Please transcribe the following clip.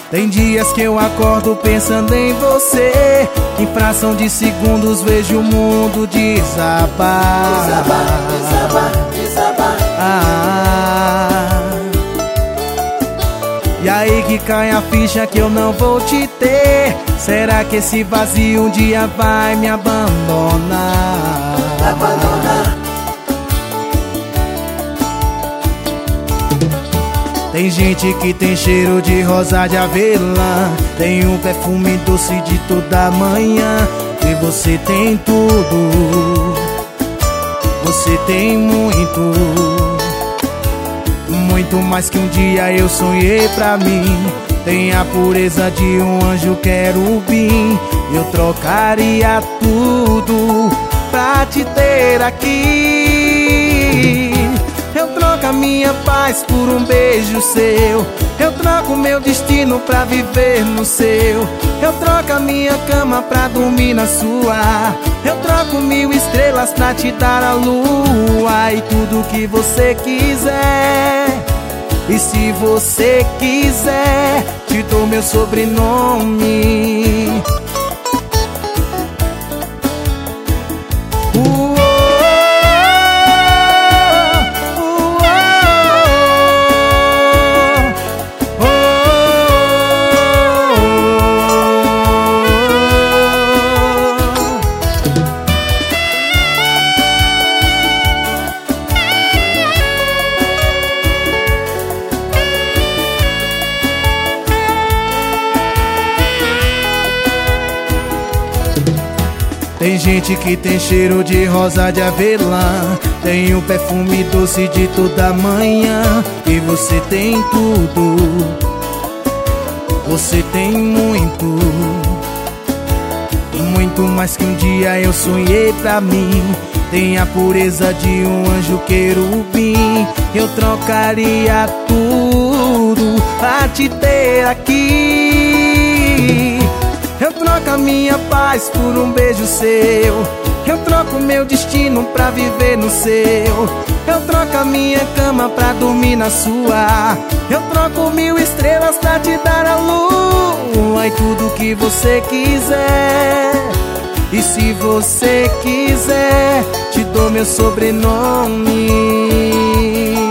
Tem dias que eu acordo pensando em você, em fração de segundos vejo o mundo desabar. Desabar, desabar, desabar. E aí que cai a ficha que eu não vou te ter. Será que esse vazio um dia vai me abandonar? Abandonar. Tem gente que tem cheiro de rosa de avelã, tem um perfume doce de toda manhã. E você tem tudo, você tem muito, muito mais que um dia eu sonhei pra mim. Tem a pureza de um anjo querubim. Eu trocaria tudo pra te ter aqui. Eu troco a minha paz por um beijo seu. Eu troco meu destino pra viver no seu. Eu troco a minha cama pra dormir na sua. Eu troco 1000 estrelas pra te dar a lua. E tudo que você quiser. E se você quiser, te dou meu sobrenome. Tem gente que tem cheiro de rosa de avelã, tem um perfume doce de toda manhã. E você tem tudo, você tem muito, muito mais que um dia eu sonhei pra mim. Tem a pureza de um anjo querubim. Eu trocaria tudo pra te ter aqui. Eu troco a minha paz por um beijo seu. Eu troco meu destino pra viver no seu. Eu troco a minha cama pra dormir na sua. Eu troco 1000 estrelas pra te dar a lua. E tudo que você quiser. E se você quiser, te dou meu sobrenome.